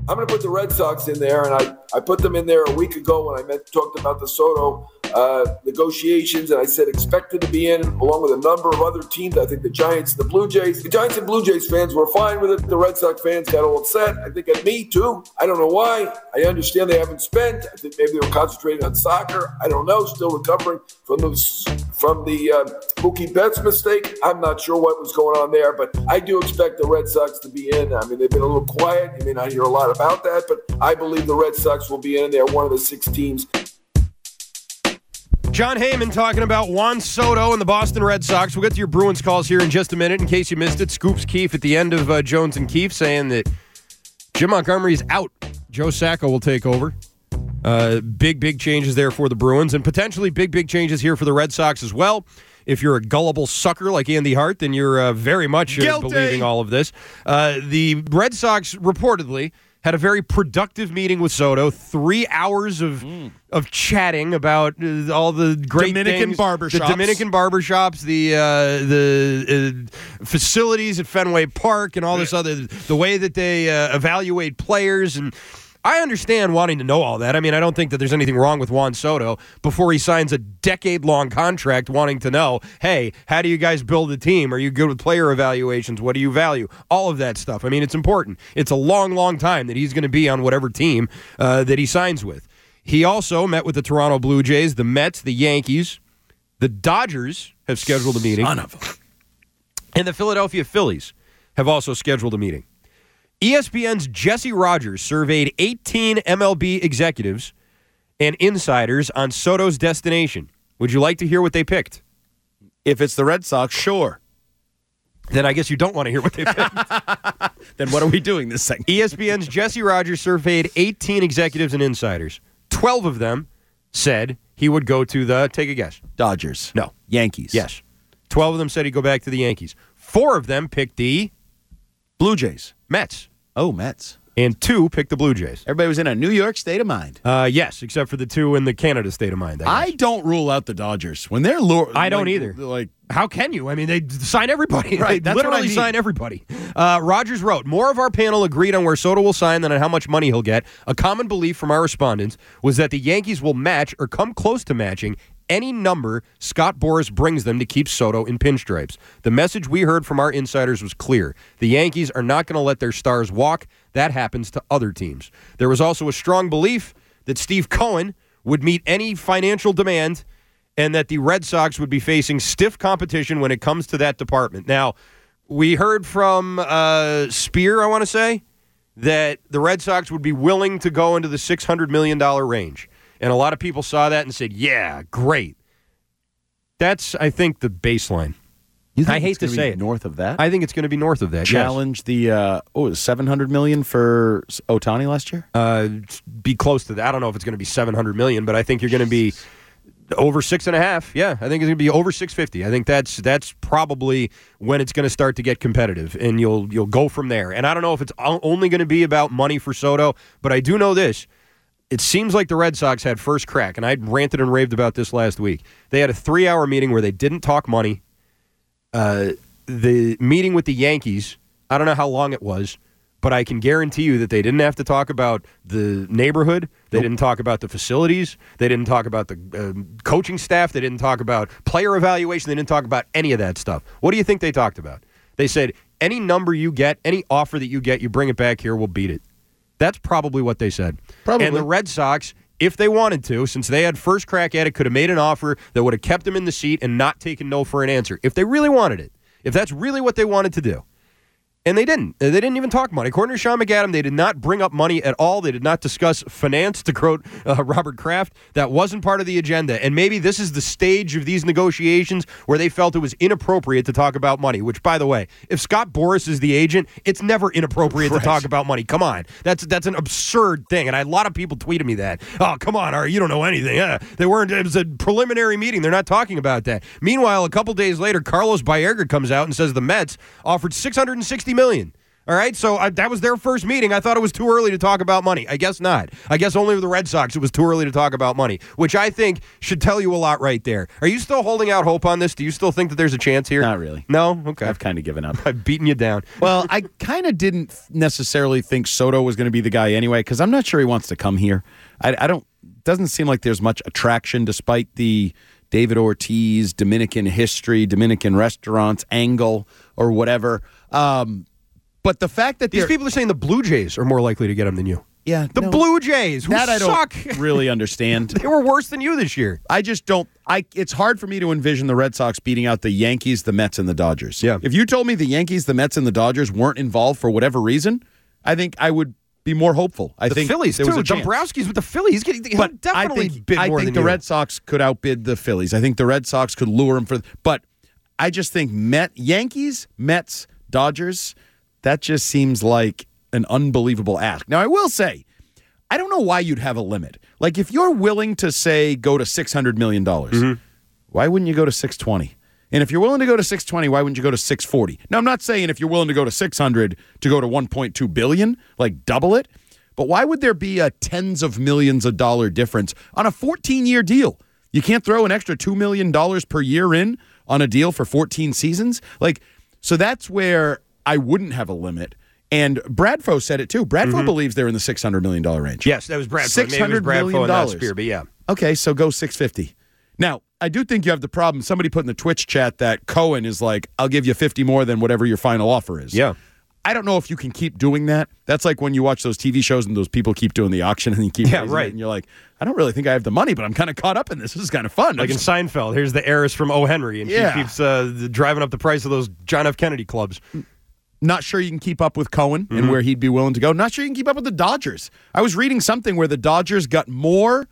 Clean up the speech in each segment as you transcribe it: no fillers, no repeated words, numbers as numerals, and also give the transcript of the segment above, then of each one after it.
I'm going to put the Red Sox in there, and I put them in there a week ago when I talked about the Soto negotiations, and I said expected to be in along with a number of other teams. I think the Giants and the Blue Jays. The Giants and Blue Jays fans were fine with it. The Red Sox fans got all upset. I think at me too. I don't know why. I understand they haven't spent. I think maybe they were concentrating on soccer. I don't know. Still recovering from the Mookie Betts mistake. I'm not sure what was going on there, but I do expect the Red Sox to be in. I mean, they've been a little quiet. You may not hear a lot about that, but I believe the Red Sox will be in. They're one of the 6 teams. John Heyman talking about Juan Soto and the Boston Red Sox. We'll get to your Bruins calls here in just a minute. In case you missed it, Scoops Keefe at the end of Jones and Keefe saying that Jim Montgomery's out. Joe Sacco will take over. Big changes there for the Bruins, and potentially big changes here for the Red Sox as well. If you're a gullible sucker like Andy Hart, then you're very much believing all of this. The Red Sox reportedly had a very productive meeting with Soto. 3 hours of chatting about all the great Dominican things. barbershops. The Dominican barbershops, the facilities at Fenway Park, and all this other, the way that they evaluate players. And I understand wanting to know all that. I mean, I don't think that there's anything wrong with Juan Soto before he signs a decade-long contract wanting to know, hey, how do you guys build a team? Are you good with player evaluations? What do you value? All of that stuff. I mean, it's important. It's a long time that he's going to be on whatever team that he signs with. He also met with the Toronto Blue Jays, the Mets, the Yankees. The Dodgers have scheduled a meeting. Son of a... And the Philadelphia Phillies have also scheduled a meeting. ESPN's Jesse Rogers surveyed 18 MLB executives and insiders on Soto's destination. Would you like to hear what they picked? If it's the Red Sox, sure. Then I guess you don't want to hear what they picked. Then what are we doing this segment? ESPN's Jesse Rogers surveyed 18 executives and insiders. 12 of them said he would go to the, take a guess. Dodgers. No. Yankees. Yes. 12 of them said he'd go back to the Yankees. 4 of them picked the Blue Jays. Mets. Oh, Mets. And 2 picked the Blue Jays. Everybody was in a New York state of mind. Yes, except for the 2 in the Canada state of mind. I don't rule out the Dodgers. When they're I don't either. Like, how can you? I mean, they sign everybody. Right, They that's literally what I mean. sign everybody. Rogers wrote, more of our panel agreed on where Soto will sign than on how much money he'll get. A common belief from our respondents was that the Yankees will match or come close to matching any number Scott Boras brings them to keep Soto in pinstripes. The message we heard from our insiders was clear. The Yankees are not going to let their stars walk. That happens to other teams. There was also a strong belief that Steve Cohen would meet any financial demand and that the Red Sox would be facing stiff competition when it comes to that department. Now, we heard from Spear, I want to say, that the Red Sox would be willing to go into the $600 million range. And a lot of people saw that and said, yeah, great. That's, I think, the baseline. you think I hate it's to gonna say be it. north of that? I think it's going to be north of that. Challenge the $700 million for Ohtani last year? Yes. Be close to that. I don't know if it's going to be $700 million, but I think you're going to be over 6.5. Yeah, I think it's going to be over 650. I think that's probably when it's going to start to get competitive, and you'll go from there. And I don't know if it's only going to be about money for Soto, but I do know this. It seems like the Red Sox had first crack, and I ranted and raved about this last week. They had a 3-hour meeting where they didn't talk money. The meeting with the Yankees, I don't know how long it was, but I can guarantee you that they didn't have to talk about the neighborhood. They didn't talk about the facilities. They didn't talk about the coaching staff. They didn't talk about player evaluation. They didn't talk about any of that stuff. What do you think they talked about? They said, any number you get, any offer that you get, you bring it back here, we'll beat it. That's probably what they said. Probably. And the Red Sox, if they wanted to, since they had first crack at it, could have made an offer that would have kept them in the seat and not taken no for an answer. If they really wanted it. If that's really what they wanted to do. And they didn't. They didn't even talk money. According to Sean McAdam, they did not bring up money at all. They did not discuss finance, to quote Robert Kraft. That wasn't part of the agenda. And maybe this is the stage of these negotiations where they felt it was inappropriate to talk about money, which, by the way, if Scott Boras is the agent, it's never inappropriate to talk about money. Come on. That's an absurd thing. And a lot of people tweeted me that. Oh, come on, Ari, you don't know anything. They weren't. It was a preliminary meeting. They're not talking about that. Meanwhile, a couple days later, Carlos Baerga comes out and says the Mets offered $660 million All right, so that was their first meeting. I thought it was too early to talk about money. I guess not. I guess only with the Red Sox it was too early to talk about money, which I think should tell you a lot right there. Are you still holding out hope on this? Do you still think that there's a chance here? Not really. No? Okay. I've kind of given up. I've beaten you down. Well, I kind of didn't necessarily think Soto was going to be the guy anyway, because I'm not sure he wants to come here. I don't. Doesn't seem like there's much attraction, despite the David Ortiz Dominican history, Dominican restaurants angle, or whatever. But the fact that These people are saying the Blue Jays are more likely to get him than you. Yeah, The Blue Jays, who that I suck. don't really understand. They were worse than you this year. I just don't. It's hard for me to envision the Red Sox beating out the Yankees, the Mets, and the Dodgers. Yeah. If you told me the Yankees, the Mets, and the Dodgers weren't involved for whatever reason, I think I would be more hopeful. I think Phillies, there was too. a chance. Dombrowski's with the Phillies. He'll But definitely bid I more think than the you. Red Sox could outbid the Phillies. I think the Red Sox could lure them but I just think Yankees, Mets, Dodgers, that just seems like an unbelievable ask. Now, I will say, I don't know why you'd have a limit. Like, if you're willing to, say, go to $600 million, why wouldn't you go to 620? And if you're willing to go to 620, why wouldn't you go to 640? Now, I'm not saying if you're willing to go to 600 to go to 1.2 billion, like double it, but why would there be a tens of millions of dollar difference on a 14-year deal? You can't throw an extra $2 million per year in on a deal for 14 seasons? Like, so that's where I wouldn't have a limit. And Bradfo said it too. Bradfo believes they're in the $600 million range. Yes, that was Bradfo. Maybe it was $600 Bradfo million. and not Spear, but yeah. Okay, so go 650. Now, I do think you have the problem. Somebody put in the Twitch chat that Cohen is like, I'll give you 50 more than whatever your final offer is. Yeah. I don't know if you can keep doing that. That's like when you watch those TV shows and those people keep doing the auction and you keep raising it, and you're like, I don't really think I have the money, but I'm kind of caught up in this. This is kind of fun. Like in Seinfeld, here's the heiress from O. Henry, and Yeah. she keeps driving up the price of those John F. Kennedy clubs. Not sure you can keep up with Cohen and where he'd be willing to go. Not sure you can keep up with the Dodgers. I was reading something where the Dodgers got more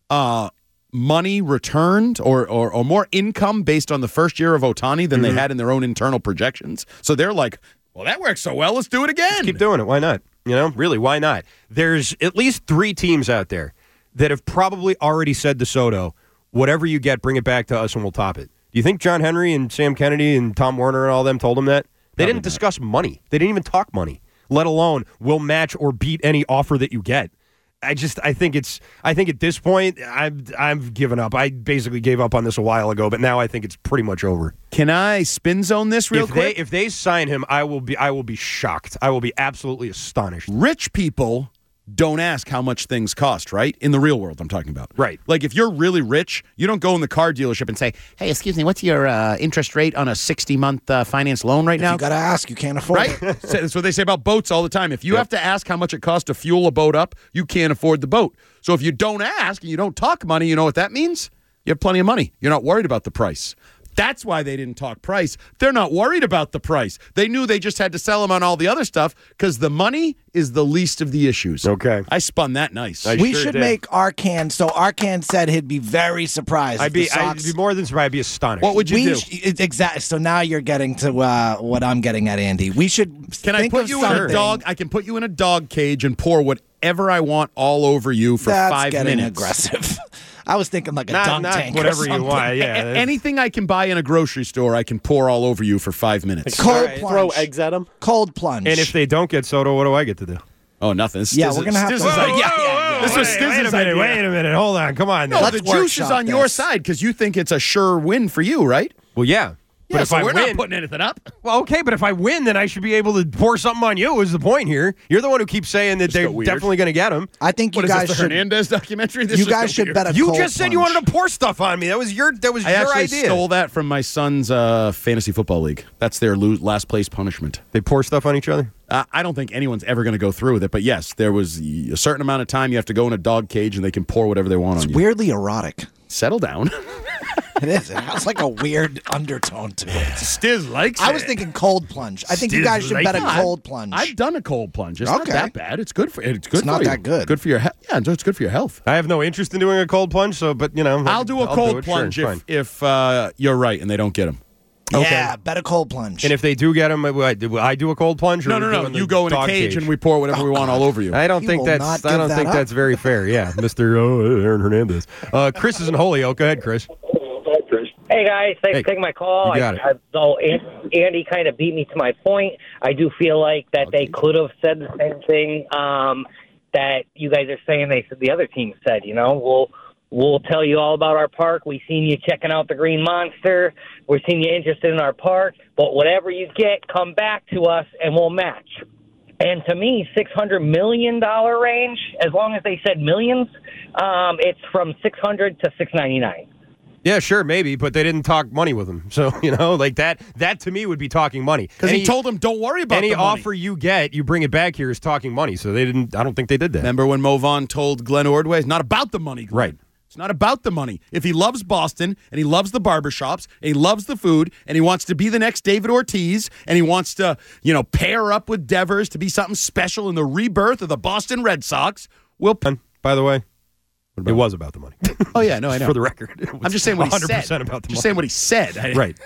money returned or more income based on the first year of Ohtani than they had in their own internal projections. So they're like, well, that works so well. Let's do it again. Keep doing it. Why not? You know, really, why not? There's at least 3 teams out there that have probably already said to Soto, whatever you get, bring it back to us and we'll top it. Do you think John Henry and Sam Kennedy and Tom Warner and all them told him that? They didn't discuss money. They didn't even talk money, let alone we'll match or beat any offer that you get. I think at this point, I've given up. I basically gave up on this a while ago, but now I think it's pretty much over. Can I spin zone this real quick? If they sign him, I will be shocked. I will be absolutely astonished. Rich people don't ask how much things cost, right? In the real world, I'm talking about. Right. Like, if you're really rich, you don't go in the car dealership and say, hey, excuse me, what's your interest rate on a 60-month finance loan right now? You got to ask. You can't afford Right? it. That's what they say about boats all the time. If you have to ask how much it costs to fuel a boat up, you can't afford the boat. So if you don't ask and you don't talk money, you know what that means? You have plenty of money. You're not worried about the price. That's why they didn't talk price. They're not worried about the price. They knew they just had to sell them on all the other stuff because the money is the least of the issues. Okay. I spun that nice. We sure should did. make Arcan. So Arcan said he'd be very surprised. I'd if the be Sox, more than surprised. I'd be astonished. What would you do? Exactly. So now you're getting to what I'm getting at, Andy. We should. Can I think put of you in a something dog? I can put you in a dog cage and pour whatever I want all over you for that's 5 getting minutes. aggressive. I was thinking like a not, dunk not tank. whatever or you something. want. Yeah. Anything I can buy in a grocery store, I can pour all over you for 5 minutes. Cold Right. plunge. Throw eggs at him. Cold plunge. And if they don't get Soto, what do I get to do? Oh, nothing. Yeah, we're gonna have to- This is like, Whoa, This was Stiz's idea. Wait a minute. Hold on. Come on. No, now. the Let's juice is workshop on your this. side because you think it's a sure win for you, right? Well, yeah. But Yeah, if so I we're win, not putting anything up. well, okay. But if I win, then I should be able to pour something on you. Is the point here? You're the one who keeps saying that they're got weird. definitely going to get him. I think What you is guys this, the should. Hernandez documentary? This You is guys so should weird. bet a You cold just said you plunge. wanted to pour stuff on me. That was your I actually idea. stole that from my son's fantasy football league. That's their last place punishment. They pour stuff on each other. I don't think anyone's ever going to go through with it, but yes, there was a certain amount of time you have to go in a dog cage and they can pour whatever they want on you. Weirdly erotic. Settle down. It is. It has like a weird undertone to it. Stiz likes I was thinking cold plunge. I think you Stiz guys should likes bet a it. cold plunge. I've done a cold plunge. It's not Okay. that bad. It's good for it's good. It's not for you. that good. Good for your health. Yeah, it's good for your health. I have no interest in doing a cold plunge, so but you know, I'll do a cold it. Sure, plunge fine. if you're right and they don't get him. Yeah, bet a cold plunge. And if they do get him, I do a cold plunge. Or No. doing the You go in a dog cage and we pour whatever we want all over you. I don't He think will that's. not I give don't that think up. that's very fair. Yeah, Mr. Aaron Hernandez. Chris is in Holyoke. Go ahead, Chris. Hey, guys. Thanks for taking my call. You got it. Though Andy kind of beat me to my point, I do feel like that they could have said the same thing that you guys are saying the other team said. We'll tell you all about our park. We've seen you checking out the Green Monster. We've seen you interested in our park. But whatever you get, come back to us and we'll match. And to me, $600 million range, as long as they said millions, it's from $600 to $699. Yeah, sure, maybe, but they didn't talk money with him. So, like that to me would be talking money. Because he told him, don't worry about any the money. offer you get, you bring it back here is talking money. So I don't think they did that. Remember when Mo Vaughn told Glenn Ordway, it's not about the money, Glenn. Right. It's not about the money. If he loves Boston and he loves the barbershops and he loves the food and he wants to be the next David Ortiz and he wants to, pair up with Devers to be something special in the rebirth of the Boston Red Sox, By the way, it was about the money. Oh, yeah, no, I know. For the record. I'm just saying what he said. 100% about the money. Just saying what he said. Right.